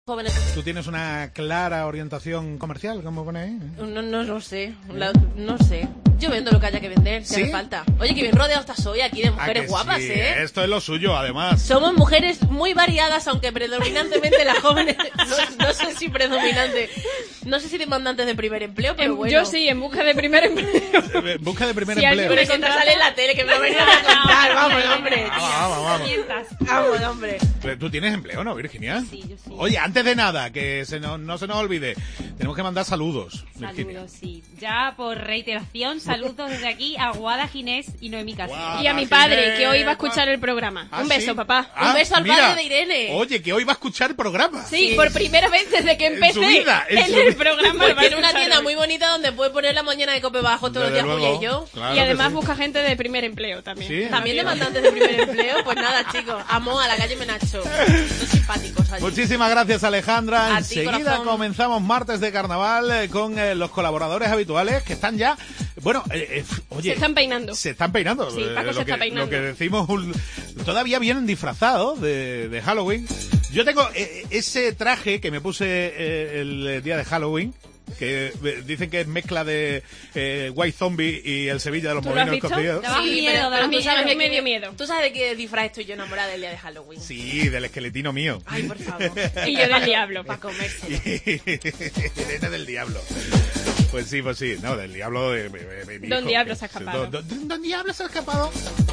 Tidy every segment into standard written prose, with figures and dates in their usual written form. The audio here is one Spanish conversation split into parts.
Jóvenes. ¿Tú tienes una clara orientación comercial, como pone ahí? No lo sé, no sé. Yo vendo lo que haya que vender, si ¿Sí? hace falta. Oye, que bien rodeado estás hoy aquí de mujeres guapas, sí? ¿eh? Esto es lo suyo, además. Somos mujeres muy variadas, aunque predominantemente las jóvenes, no sé si predominante, no sé si demandantes de primer empleo, pero bueno. Yo sí, en busca de primer empleo. En busca de primer Si empleo. Pero eso te sale en la tele, que me lo venían a contar, vamos, hombre. Vamos. Vamos, hombre. ¿Tú tienes empleo, no, Virginia? Sí, yo sí. Oye, antes de nada, que no se nos olvide, tenemos que mandar saludos, Virginia. Saludos, sí. Ya por reiteración, saludos desde aquí a Guada Ginés y Noemí Cáceres. Guau. Y a mi padre, que hoy va a escuchar el programa. ¿Ah, Un beso, sí? papá. Un beso al mira. padre de Irene. Oye, que hoy va a escuchar el programa. Sí, por primera vez desde que En empecé su vida, en su el vida. programa. Pues va a tiene una escuchar tienda hoy. muy bonita donde puede poner la mañana de Cope Bajo todos los Desde días, luego, Julia y yo. claro Y además que sí. busca gente de primer empleo también. Sí. También demandantes de primer empleo. Pues nada, chicos, amo a la calle Menacho. Son simpáticos allí. Muchísimas gracias, Alejandra. A ti, Enseguida corazón. comenzamos martes de carnaval con los colaboradores habituales que están ya. Bueno, oye. Se están peinando. Se están peinando. Sí, Paco lo se está que, peinando. Lo que decimos, todavía vienen disfrazados de Halloween. Yo tengo ese traje que me puse el día de Halloween, que dicen que es mezcla de White Zombie y el Sevilla de los ¿Tú lo has Molinos visto? Cocidos. Daba Sí, miedo, pero daba tú miedo. sabes A mí que me dio miedo. ¿Tú sabes de qué disfraz estoy yo enamorada del día de Halloween? Sí, del esqueletino mío. Ay, por favor. Y yo del diablo. Para comérselo. Irene del diablo. Pues sí. No, del diablo de mi Don hijo. Diablo se ha escapado. Don Diablo se ha escapado.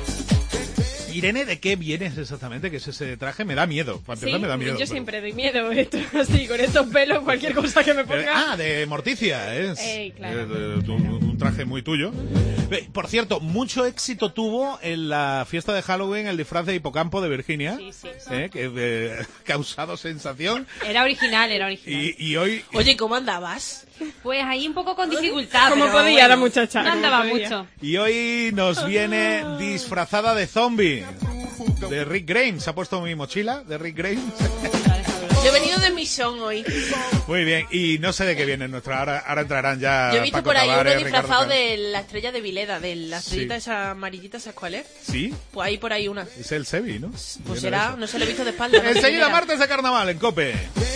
Irene, ¿de qué vienes exactamente? ¿Qué es ese traje? Me da miedo. Para Sí, empezar, me da miedo. yo siempre doy miedo. Esto, así, con estos pelos, cualquier cosa que me ponga. De Morticia, es. Claro. Un traje muy tuyo. Por cierto, mucho éxito tuvo en la fiesta de Halloween el disfraz de hipocampo de Virginia. Sí. Que ha causado sensación. Era original. Y hoy... Oye, ¿cómo andabas? Pues ahí un poco con dificultad. ¿Cómo pero podía bueno, la muchacha? No ¿Cómo andaba podía? mucho. Y hoy nos viene disfrazada de zombie. De Rick Grimes. ¿Se ha puesto mi mochila de Rick Grimes? Yo he venido de Mission hoy. Muy bien. Y no sé de qué viene nuestra... Ahora entrarán ya Yo he visto Paco por ahí Tavares, uno disfrazado Ricardo de la estrella de Vileda, de la estrellita Sí. esa amarillita, ¿sabes cuál es? Sí, Pues hay por ahí una. es el Sebi, ¿no? Pues Viene será, eso. no se lo he visto de espalda. no sé quién Enseguida era. martes de carnaval en COPE.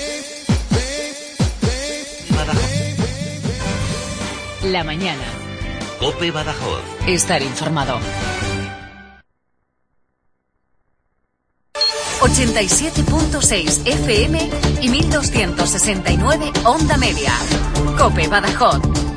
La mañana. COPE Badajoz. Estar informado. 87.6 FM y 1269 Onda Media. COPE Badajoz.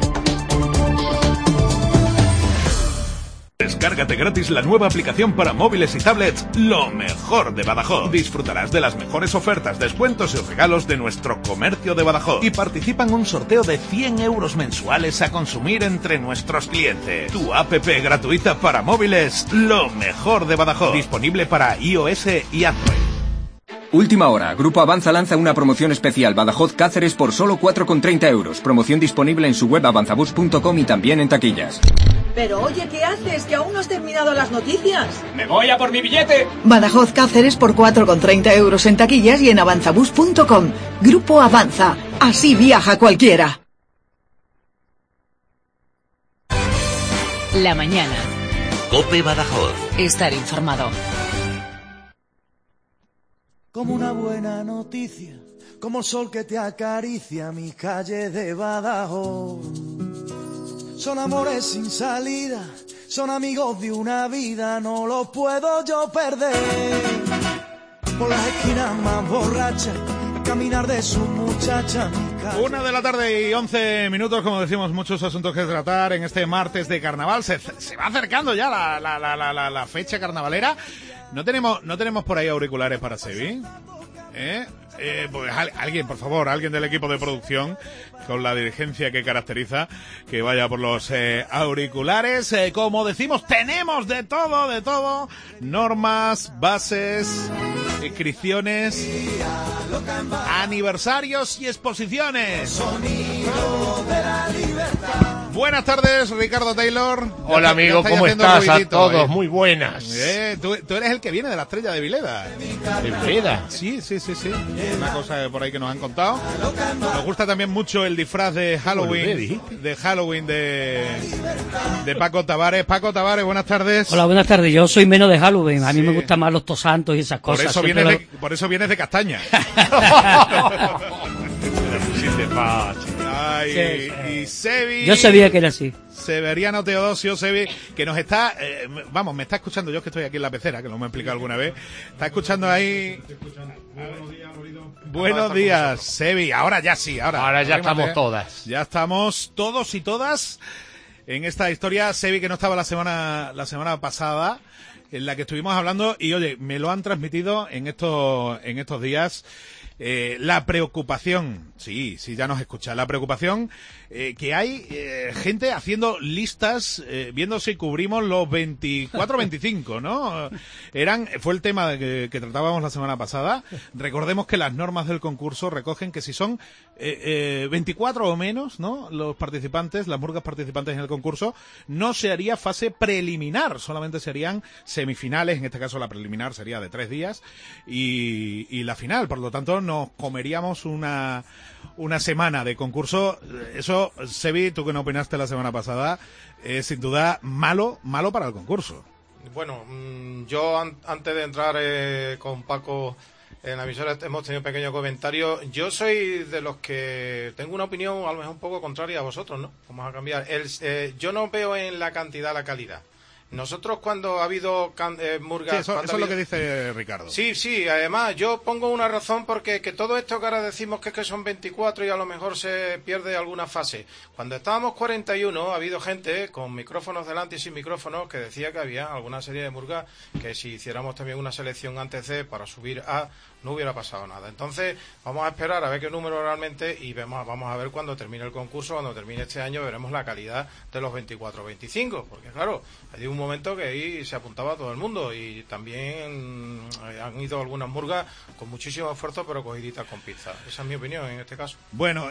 Descárgate gratis la nueva aplicación para móviles y tablets Lo Mejor de Badajoz. Disfrutarás de las mejores ofertas, descuentos y regalos de nuestro comercio de Badajoz. Y participa en un sorteo de 100 euros mensuales a consumir entre nuestros clientes. Tu app gratuita para móviles Lo Mejor de Badajoz. Disponible para iOS y Android. Última hora. Grupo Avanza lanza una promoción especial Badajoz Cáceres por solo 4,30 euros. Promoción disponible en su web avanzabus.com y también en taquillas. Pero oye, ¿qué haces? Que aún no has terminado las noticias. ¡Me voy a por mi billete! Badajoz Cáceres por 4,30 euros en taquillas y en avanzabus.com. Grupo Avanza. Así viaja cualquiera. La mañana. COPE Badajoz. Estar informado. Como una buena noticia, como el sol que te acaricia mis calles de Badajoz. Son amores sin salida, son amigos de una vida, no los puedo yo perder. Por las esquinas más borrachas, caminar de su muchacha. 1 de la tarde y 11 minutos, como decimos, muchos asuntos que tratar en este martes de carnaval. Se va acercando ya la fecha carnavalera. ¿No tenemos por ahí auriculares para Sebi? Pues alguien, por favor, alguien del equipo de producción, con la dirigencia que caracteriza, que vaya por los auriculares. Como decimos, tenemos de todo, normas, bases, inscripciones, aniversarios y exposiciones. Sonido de la libertad. Buenas tardes, Ricardo Taylor. Hola, amigo, ¿cómo estás? A todos, muy buenas. Tú eres el que viene de la Estrella de Vileda. ¿De Vileda? Sí. Una cosa por ahí que nos han contado. Nos gusta también mucho el disfraz de Halloween. De Paco Tavares. Paco Tavares, buenas tardes. Hola, buenas tardes. Yo soy menos de Halloween. A mí me gustan más los tosantos y esas cosas. Por eso vienes de Castaña. Ay, y Sebi. Yo sabía que era así. Severiano Teodosio, Sebi, que nos está, me está escuchando. Yo es que estoy aquí en la pecera, que lo hemos explicado alguna vez. Está escuchando ahí. Buenos días, Sebi. Ahora ya sí, ahora ya estamos todas. Ya estamos todos y todas en esta historia. Sebi, que no estaba la semana pasada, en la que estuvimos hablando, y oye, me lo han transmitido en estos días. La preocupación, sí, ya nos escucha, la preocupación que hay gente haciendo listas, viendo si cubrimos los 24-25, ¿no? Fue el tema que tratábamos la semana pasada. Recordemos que las normas del concurso recogen que si son 24 o menos, ¿no? Los participantes, las murgas participantes en el concurso, no se haría fase preliminar, solamente serían semifinales. En este caso la preliminar sería de 3 días y la final. Por lo tanto, nos comeríamos una semana de concurso. Eso, Sebi, tú que no opinaste la semana pasada, es sin duda malo para el concurso. Bueno, yo antes de entrar con Paco en la emisora hemos tenido un pequeño comentario. Yo soy de los que tengo una opinión a lo mejor un poco contraria a vosotros, ¿no? Vamos a cambiar. Yo no veo en la cantidad la calidad. Nosotros cuando ha habido murgas... Sí, eso es lo que dice Ricardo. Sí, además yo pongo una razón porque que todo esto que ahora decimos que son 24 y a lo mejor se pierde alguna fase. Cuando estábamos 41 ha habido gente con micrófonos delante y sin micrófonos que decía que había alguna serie de murgas que si hiciéramos también una selección antes de para subir a... no hubiera pasado nada. Entonces vamos a esperar a ver qué número realmente y vamos a ver cuando termine el concurso, cuando termine este año veremos la calidad de los 24-25, porque claro, hay un momento que ahí se apuntaba todo el mundo y también han ido algunas murgas con muchísimo esfuerzo pero cogiditas con pinzas. Esa es mi opinión en este caso. Bueno,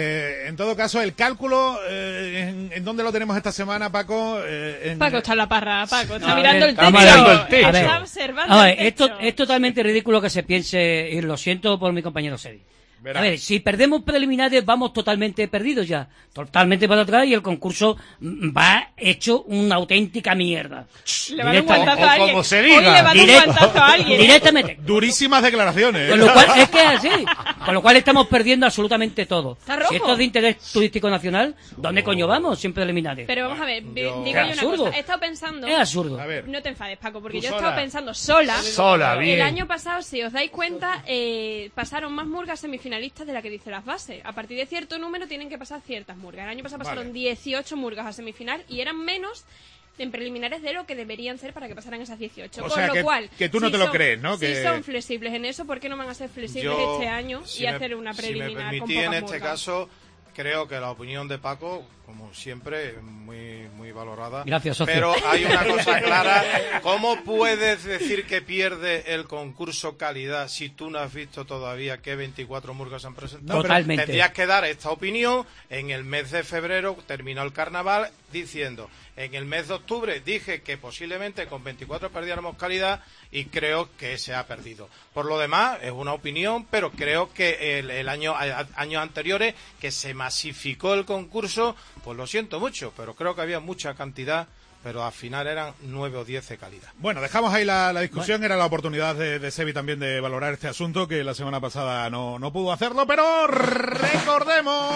en todo caso el cálculo, ¿en dónde lo tenemos esta semana, Paco? Paco está en la parra, Paco está mirando el techo. Está observando el techo. Esto es totalmente ridículo que se piense, y lo siento por mi compañero Sebi. A ver, si perdemos preliminares vamos totalmente perdidos ya, totalmente para atrás y el concurso va hecho una auténtica mierda. Le van un guantazo a alguien. Como se diga. Hoy le van un guantazo a alguien. Directamente. Durísimas declaraciones. Con lo cual, es que es así. Con lo cual estamos perdiendo absolutamente todo. Está rojo. Si esto es de interés turístico nacional, ¿dónde coño vamos sin preliminares? Pero vamos a ver, digo yo una cosa. He estado pensando... Es absurdo. A ver. No te enfades, Paco, porque yo he estado pensando sola. Bien. El año pasado, si os dais cuenta, pasaron más murgas semifinalistas de la que dice las bases. A partir de cierto número tienen que pasar ciertas murgas. El año pasado pasaron 18 murgas a semifinal y eran menos en preliminares de lo que deberían ser para que pasaran esas 18. O sea, lo cual, que tú no te lo crees, ¿no? Si son flexibles en eso, ¿por qué no van a ser flexibles este año y hacer una preliminar si me permití, con pocas en este murgas? caso, creo que la opinión de Paco, como siempre, muy valorada. Gracias, socio. Pero hay una cosa clara. ¿Cómo puedes decir que pierde el concurso calidad si tú no has visto todavía qué 24 murgas han presentado? Totalmente. Tendrías que dar esta opinión en el mes de febrero, terminó el carnaval, diciendo... En el mes de octubre dije que posiblemente con 24 perdiéramos calidad y creo que se ha perdido. Por lo demás, es una opinión, pero creo que el años anteriores que se masificó el concurso, pues lo siento mucho, pero creo que había mucha cantidad, pero al final eran 9 o 10 de calidad. Bueno, dejamos ahí la discusión. Era la oportunidad de Sebi también de valorar este asunto, que la semana pasada no pudo hacerlo, pero recordemos...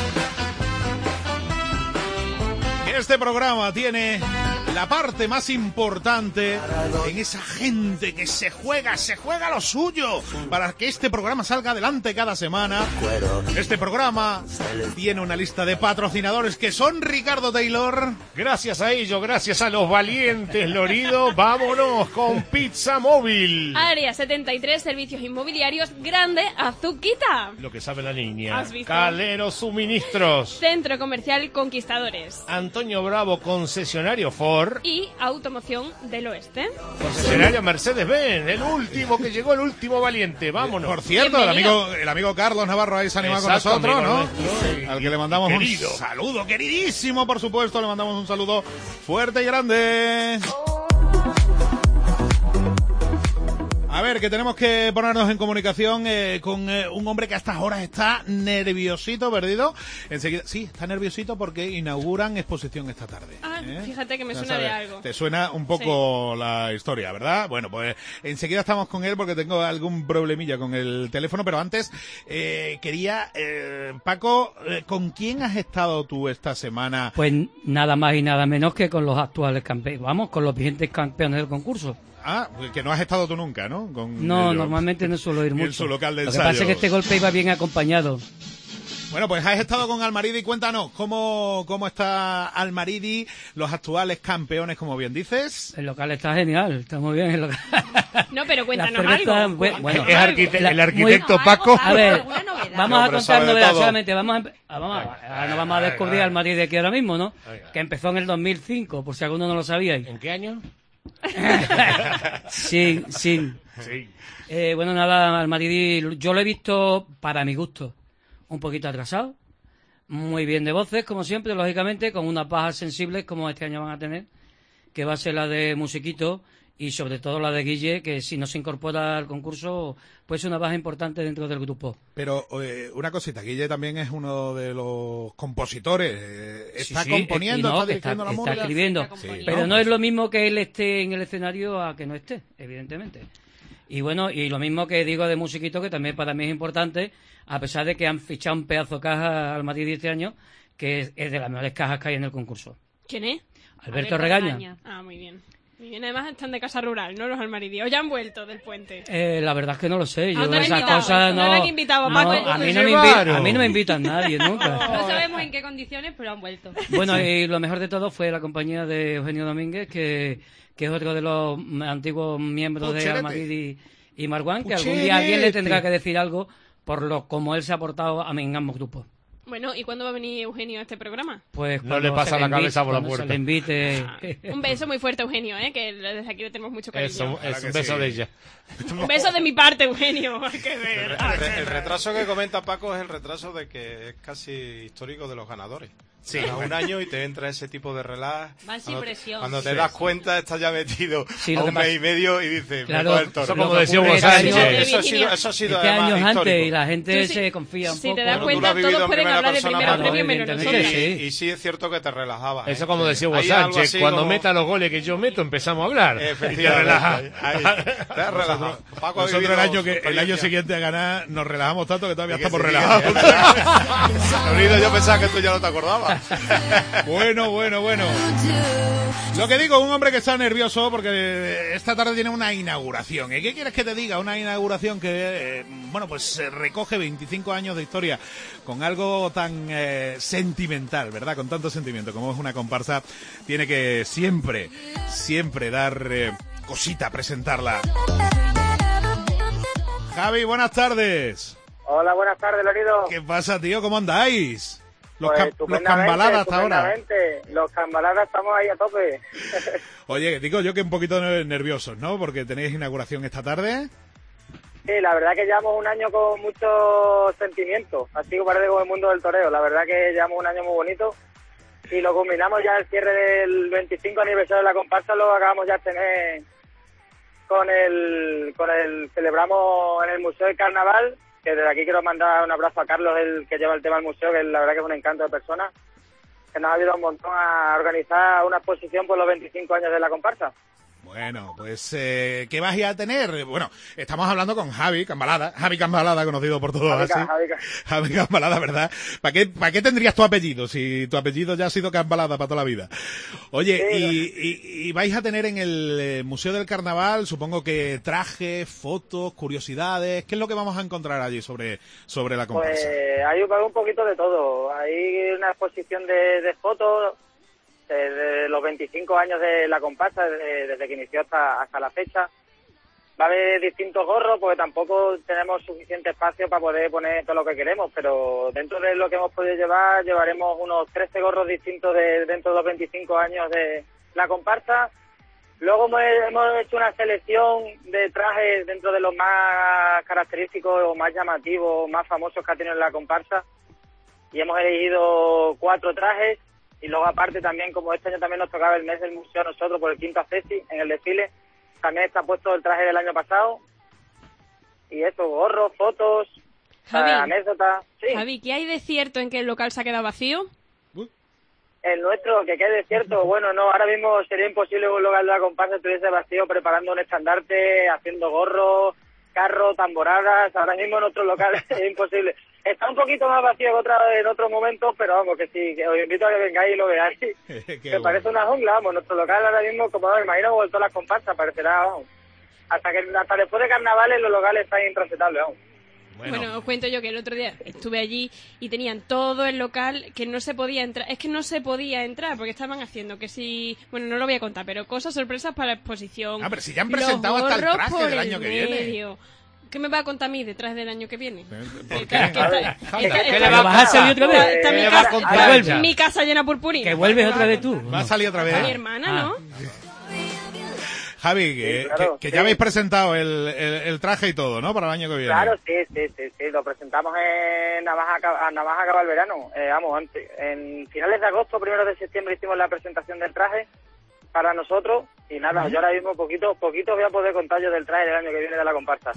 Este programa tiene la parte más importante en esa gente que se juega lo suyo para que este programa salga adelante cada semana. Este programa tiene una lista de patrocinadores que son Ricardo Taylor. Gracias a ellos, gracias a los valientes Lorido, vámonos con Pizza Móvil. Área 73, servicios inmobiliarios, Grande Azuquita. Lo que sabe la niña. ¿Has visto? Calero Suministros. Centro Comercial Conquistadores. Antonio Bravo, concesionario Ford. Motor. Y Automoción del Oeste. Concesionario Mercedes-Benz, el último que llegó, el último valiente. Vámonos. Por cierto, el amigo Carlos Navarro ahí se anima con nosotros, ¿no? Al que le mandamos un saludo, queridísimo, por supuesto, le mandamos un saludo fuerte y grande. A ver, que tenemos que ponernos en comunicación con un hombre que a estas horas está nerviosito, perdido. Enseguida, sí, está nerviosito porque inauguran exposición esta tarde. Fíjate que me suena de algo. Te suena un poco la historia, ¿verdad? Bueno, pues enseguida estamos con él porque tengo algún problemilla con el teléfono, pero antes quería, Paco, ¿con quién has estado tú esta semana? Pues nada más y nada menos que con los actuales campeones, vamos, con los vigentes campeones del concurso. Ah, que no has estado tú nunca, ¿no? No, normalmente no suelo ir mucho. En su local de ensayo. Lo que pasa es que este golpe iba bien acompañado. Bueno, pues has estado con Almaridi. Cuéntanos, ¿cómo está Almaridi, los actuales campeones, como bien dices? El local está genial, está muy bien el local. No, pero cuéntanos algo. Bueno, el arquitecto Paco. A ver, vamos a contar novedades solamente. No vamos a descubrir Almaridi aquí ahora mismo, ¿no? Que empezó en el 2005, por si alguno no lo sabía. ¿En qué año? Sí. Bueno, nada, Almaridi, yo lo he visto, para mi gusto, un poquito atrasado. Muy bien de voces, como siempre, lógicamente, con unas bajas sensibles como este año van a tener, que va a ser la de Musiquito y sobre todo la de Guille, que si no se incorpora al concurso, pues es una baja importante dentro del grupo. Pero una cosita, Guille también es uno de los compositores, está componiendo, está dirigiendo la música. Está escribiendo, pero no es lo mismo que él esté en el escenario a que no esté, evidentemente. Y bueno, y lo mismo que digo de Musiquito, que también para mí es importante, a pesar de que han fichado un pedazo de caja al Madrid este año, que es de las mejores cajas que hay en el concurso. ¿Quién es? Alberto Regaña. Ah, muy bien. Muy bien, además están de casa rural, ¿no? Los Almaridi. ¿O ya han vuelto del puente? La verdad es que no lo sé. Yo no esas cosas no. No han invitado a Paco. A mí no me invitan nadie, nunca. No sabemos en qué condiciones, pero han vuelto. Bueno, y lo mejor de todo fue la compañía de Eugenio Domínguez, que es otro de los antiguos miembros de Almaridi y Marwan, que algún día alguien le tendrá que decir algo por como él se ha portado en ambos grupos. Bueno, ¿y cuándo va a venir Eugenio a este programa? Pues no le pasa la cabeza por la puerta. Se le invite. Un beso muy fuerte, Eugenio, que desde aquí le tenemos mucho cariño. Es un beso de ella. Un beso de mi parte, Eugenio. Hay que ver. El retraso que comenta Paco es el retraso de que es casi histórico de los ganadores. Sí. Un año y te entra ese tipo de relax. Van sin presión. Cuando te das cuenta, estás ya metido a un mes y medio y dices, claro, me coge el toro. Eso como decía Hugo Sánchez. Eso ha sido este además años histórico. Antes y la gente se confía un poco. Si te das cuenta, todos pueden hablar de primera premio menos nosotros. Y sí es cierto que te relajaba. Eso como decía Hugo Sánchez, cuando meta los goles que yo meto, empezamos a hablar. Efectivamente. Te relajado. Nosotros el año siguiente a ganar nos relajamos tanto que todavía estamos relajados. Yo pensaba que tú ya no te acordabas. Bueno. Lo que digo, un hombre que está nervioso porque esta tarde tiene una inauguración. ¿Y qué quieres que te diga? Una inauguración que, pues recoge 25 años de historia con algo tan sentimental, ¿verdad? Con tanto sentimiento como es una comparsa, tiene que siempre dar cosita presentarla. Javi, buenas tardes. Hola, buenas tardes, Lorido. ¿Qué pasa, tío? ¿Cómo andáis? Los estupendamente, cambaladas hasta ahora. Los cambaladas estamos ahí a tope. Oye, digo yo que un poquito nerviosos, ¿no? Porque tenéis inauguración esta tarde. Sí, la verdad que llevamos un año con mucho sentimiento, así como parece como el mundo del toreo. La verdad que llevamos un año muy bonito y lo combinamos ya el cierre del 25 aniversario de la comparsa, lo acabamos ya de tener con el celebramos en el Museo del Carnaval, que desde aquí quiero mandar un abrazo a Carlos, el que lleva el tema del museo, que la verdad que es un encanto de persona, que nos ha ayudado un montón a organizar una exposición por los 25 años de la comparsa. Bueno, pues, ¿qué vais a tener? Bueno, estamos hablando con Javi Cambalada, conocido por todos. Javi Cambalada, ¿verdad? ¿Para qué tendrías tu apellido si tu apellido ya ha sido Cambalada para toda la vida? Oye, y vais a tener en el Museo del Carnaval, supongo que trajes, fotos, curiosidades, ¿qué es lo que vamos a encontrar allí sobre la comparsa? Pues hay un poquito de todo. Hay una exposición de fotos de los 25 años de la comparsa, desde que inició hasta la fecha. Va a haber distintos gorros, porque tampoco tenemos suficiente espacio para poder poner todo lo que queremos, pero dentro de lo que hemos podido llevaremos unos 13 gorros distintos dentro de los 25 años de la comparsa. Luego hemos hecho una selección de trajes dentro de los más característicos o más llamativos, más famosos que ha tenido la comparsa. Y hemos elegido 4 trajes. Y luego aparte también, como este año también nos tocaba el mes del museo a nosotros por el quinto accesi en el desfile, también está puesto el traje del año pasado. Y eso, gorros, fotos, anécdotas. Sí. Javi, ¿qué hay de cierto en que el local se ha quedado vacío? El nuestro, que quede cierto, bueno, no, ahora mismo sería imposible que un local de la comparsa estuviese vacío preparando un estandarte, haciendo gorros, carros, tamboradas. Ahora mismo en otro local es imposible. Está un poquito más vacío que en otros momentos, pero vamos, que sí, que os invito a que vengáis y lo veáis. Me parece una jungla, vamos, nuestro local ahora mismo, como me imagino, como todas las comparsas, parecerá, vamos. Hasta después de carnavales los locales están intransitables, vamos. Bueno, os cuento yo que el otro día estuve allí y tenían todo el local que no se podía entrar. Es que no se podía entrar porque estaban haciendo que si... Bueno, no lo voy a contar, pero cosas sorpresas para la exposición. Ah, pero si ya han presentado hasta el traje del año que viene. ¿Qué me va a contar a mí detrás del año que viene? ¿Por qué? ¿Qué le vas a salir otra vez? Está mi casa llena de purpurina. Que vuelves otra vez tú. Va a salir otra vez. Mi hermana, ¿no? Javi, que ya habéis presentado el traje y todo, ¿no? Para el año que viene. Claro, sí. Lo presentamos en Navaja acaba el verano. En finales de agosto, primeros de septiembre hicimos la presentación del traje para nosotros. Y nada, yo ahora mismo poquito voy a poder contar yo del traje del año que viene de la comparsa.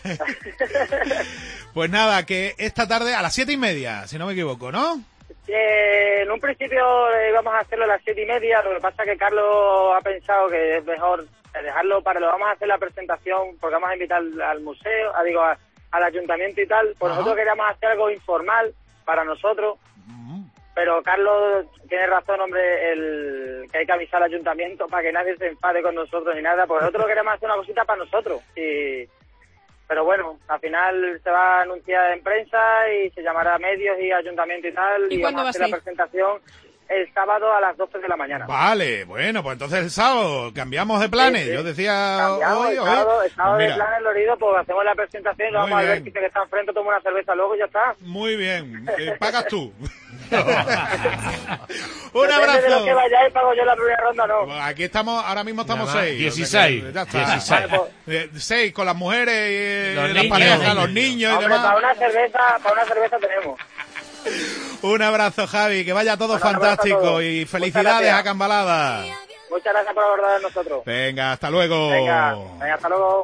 Pues nada, que esta tarde a las 7:30, si no me equivoco, ¿no? En un principio íbamos a hacerlo a las 7:30, lo que pasa es que Carlos ha pensado que es mejor dejarlo lo vamos a hacer la presentación, porque vamos a invitar al museo, al ayuntamiento y tal, pues nosotros queríamos hacer algo informal para nosotros, pero Carlos tiene razón, hombre, que hay que avisar al ayuntamiento para que nadie se enfade con nosotros ni nada, porque nosotros queremos hacer una cosita para nosotros, pero bueno, al final se va a anunciar en prensa y se llamará a medios y ayuntamiento y tal, y vamos a hacer la presentación el sábado a las 12 de la mañana. Vale, bueno, pues entonces el sábado cambiamos de planes. Sí. Yo decía el sábado de planes, Lorido, pues hacemos la presentación y lo vamos a ver, que está enfrente, toma una cerveza luego y ya está. Muy bien, pagas tú. Un abrazo. De los que vayáis, pago yo la primera ronda, no. Pues aquí estamos, ahora mismo estamos 6. 16. Ya está. 16. Vale, 6 con las mujeres, las parejas, los niños y demás. Para una cerveza tenemos. Un abrazo, Javi, que vaya todo fantástico y felicidades a Cambalada. Muchas gracias por abordar a nosotros. Venga, hasta luego. Venga, hasta luego.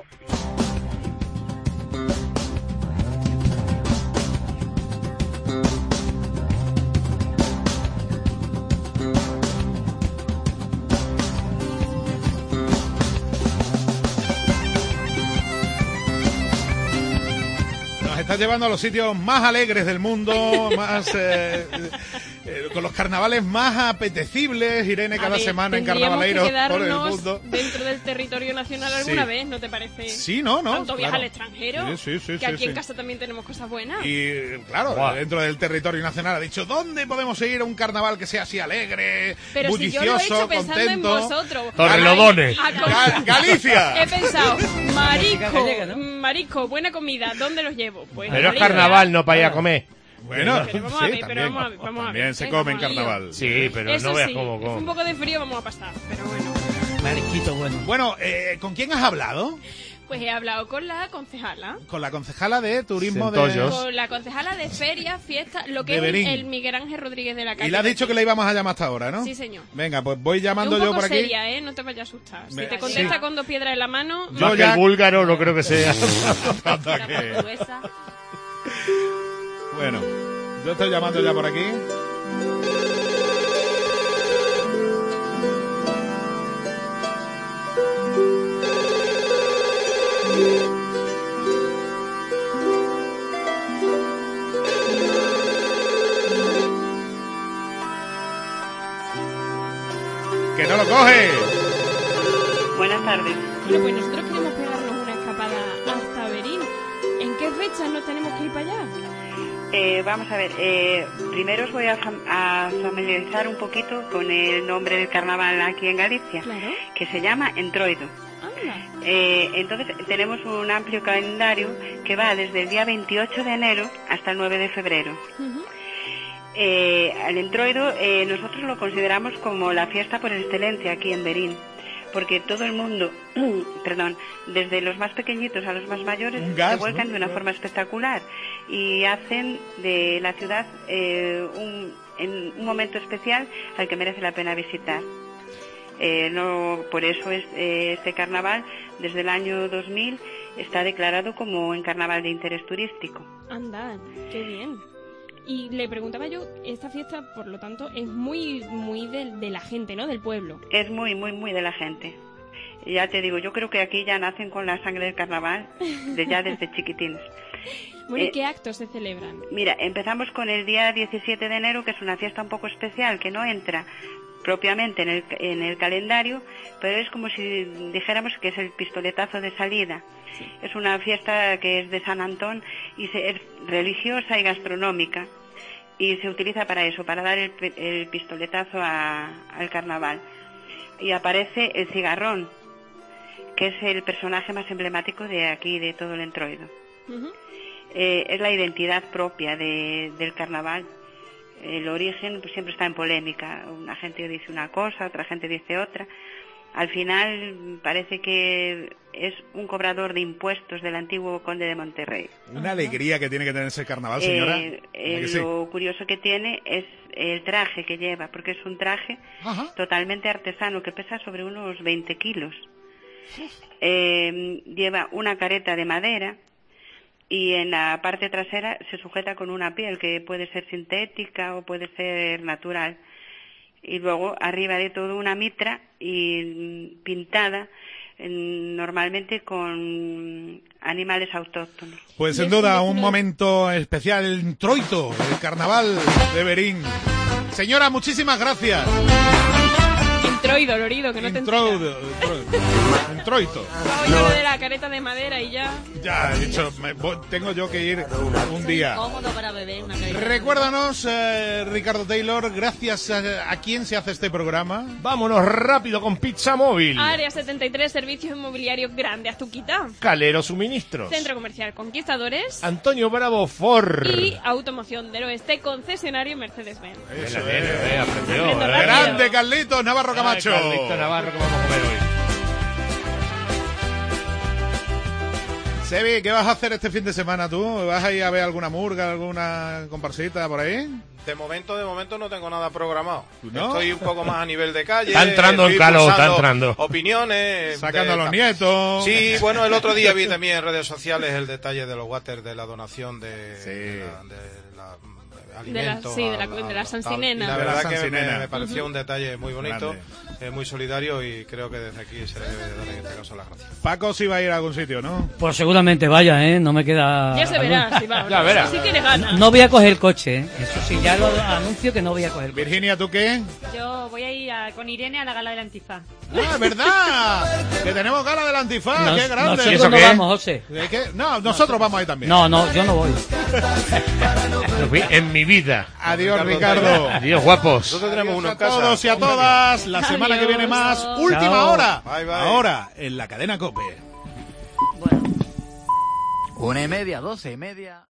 Estás llevando a los sitios más alegres del mundo, más con los carnavales más apetecibles, Irene, cada semana en carnavaleiros por el mundo. Dentro del territorio nacional alguna vez, ¿no te parece? Sí, no. Tanto viaje al extranjero, sí, que aquí en casa también tenemos cosas buenas. Y claro, dentro del territorio nacional ha dicho, ¿dónde podemos ir a un carnaval que sea así alegre, pero bullicioso, si yo lo he hecho contento? Pensando en vosotros. Torrelodones. Galicia. He pensado, marisco, buena comida, ¿dónde los llevo? Pues pero es carnaval, no para ir a comer. Bueno, vamos a ver, vamos a ver. También se come en carnaval. Sí, pero eso no veas sí, cómo. Un poco de frío vamos a pasar, pero bueno. Marisquito bueno. Bueno, ¿con quién has hablado? Pues he hablado con la concejala. Con la concejala de turismo Con la concejala de ferias, fiestas, lo que es el Miguel Ángel Rodríguez de la calle. Y le has dicho que le íbamos a llamar hasta ahora, ¿no? Sí, señor. Venga, pues voy llamando yo por aquí. Seria, ¿eh? No te vayas a asustar. Si te contesta con 2 piedras en la mano... Más que el búlgaro no creo que sea. Bueno, yo estoy llamando ya por aquí. ¡Que no lo coge! Buenas tardes. Bueno, pues nosotros queremos pegarnos una escapada hasta Berín. ¿En qué fechas nos tenemos que ir para allá? Vamos a ver, primero os voy a familiarizar un poquito con el nombre del carnaval aquí en Galicia, claro, que se llama Entroido. Entonces tenemos un amplio calendario que va desde el día 28 de enero hasta el 9 de febrero. El Entroido nosotros lo consideramos como la fiesta por excelencia aquí en Berín, porque todo el mundo, perdón, desde los más pequeñitos a los más mayores, se vuelcan de una forma espectacular y hacen de la ciudad un momento especial al que merece la pena visitar. Por eso este carnaval, desde el año 2000, está declarado como un carnaval de interés turístico. Anda, qué bien. Y le preguntaba yo, esta fiesta, por lo tanto, es muy de la gente, ¿no? Del pueblo. Es muy de la gente. Ya te digo, yo creo que aquí ya nacen con la sangre del carnaval, desde chiquitines. Bueno, ¿y qué actos se celebran? Mira, empezamos con el día 17 de enero, que es una fiesta un poco especial, que no entra propiamente en el calendario, pero es como si dijéramos que es el pistoletazo de salida. Sí. Es una fiesta que es de San Antón y es religiosa y gastronómica, y se utiliza para eso, para dar el pistoletazo al carnaval. Y aparece el cigarrón, que es el personaje más emblemático de aquí, de todo el Entroido. Uh-huh. Es la identidad propia del carnaval. El origen pues siempre está en polémica. Una gente dice una cosa, otra gente dice otra. Al final parece que es un cobrador de impuestos del antiguo conde de Monterrey. Una alegría que tiene que tener ese carnaval, señora. Lo curioso que tiene es el traje que lleva, porque es un traje totalmente artesano que pesa sobre unos 20 kilos. Lleva una careta de madera y en la parte trasera se sujeta con una piel que puede ser sintética o puede ser natural. Y luego arriba de todo una mitra y pintada normalmente con animales autóctonos. Pues sin duda un momento especial, el Entroido, el carnaval de Berín. Señora, muchísimas gracias. Entroido, Lorido, que no te enteras. Entroido. Oye, lo de la careta de madera y ya. Ya he dicho, tengo yo que ir un día. Cómodo para beber una careta. Recuérdanos, Ricardo Taylor, gracias a quién se hace este programa. Vámonos rápido con Pizza Móvil. Área 73, Servicios Inmobiliarios Grande Azuquita. Calero Suministros. Centro Comercial Conquistadores. Antonio Bravo Ford. Y Automoción del Oeste, concesionario Mercedes-Benz. Eso aprendió. Grande, Carlitos Navarro Camacho. Carlitos Navarro, que vamos a comer hoy. Sebi, ¿qué vas a hacer este fin de semana tú? ¿Vas a ir a ver alguna murga, alguna comparsita por ahí? De momento no tengo nada programado. ¿No? Estoy un poco más a nivel de calle. Está entrando el calor, está entrando. Opiniones. Sacando a los nietos. Sí, bueno, el otro día vi también en redes sociales el detalle de los waters de la donación de alimentos. De la Sancinena. La verdad que me pareció un detalle muy bonito, muy solidario, y creo que desde aquí se le debe de dar en este caso las gracias. Paco sí va a ir a algún sitio, ¿no? Pues seguramente vaya, no me queda... Ya se verá, si va. Ya verá. Si tiene ganas. No voy a coger el coche, Eso sí, ya lo anuncio que no voy a coger el coche. Virginia, ¿tú qué? Yo voy a ir con Irene a la gala del Antifaz. ¡Ah, verdad! Que tenemos gala del Antifaz, ¡qué grande! Nosotros no vamos, José. No, nosotros vamos ahí también. No, yo no voy. En mi vida. Adiós, Ricardo. Adiós, guapos. Nosotros tenemos uno en a casa. todos y a todas. La semana que viene más. Última Chao. hora. Bye, bye. Ahora, en la cadena COPE. Bueno. 1:30, 12:30.